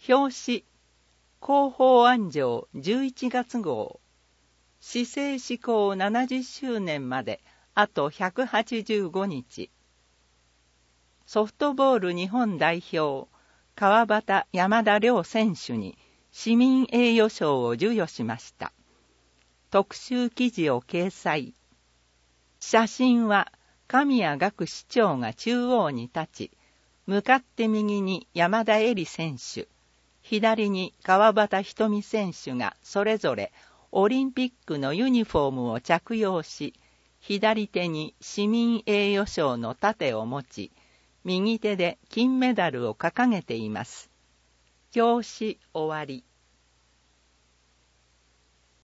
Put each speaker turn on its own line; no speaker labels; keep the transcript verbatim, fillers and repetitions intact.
表紙、広報安城じゅういちがつ号。市政施行ななじゅっしゅうねんまであとひゃくはちじゅうごにち。ソフトボール日本代表、川端山田亮選手に市民栄誉賞を授与しました。特集記事を掲載。写真は神谷学市長が中央に立ち、向かって右に山田恵里選手、左に川端瞳選手がそれぞれオリンピックのユニフォームを着用し、左手に市民栄誉賞の盾を持ち、右手で金メダルを掲げています。表紙終わり。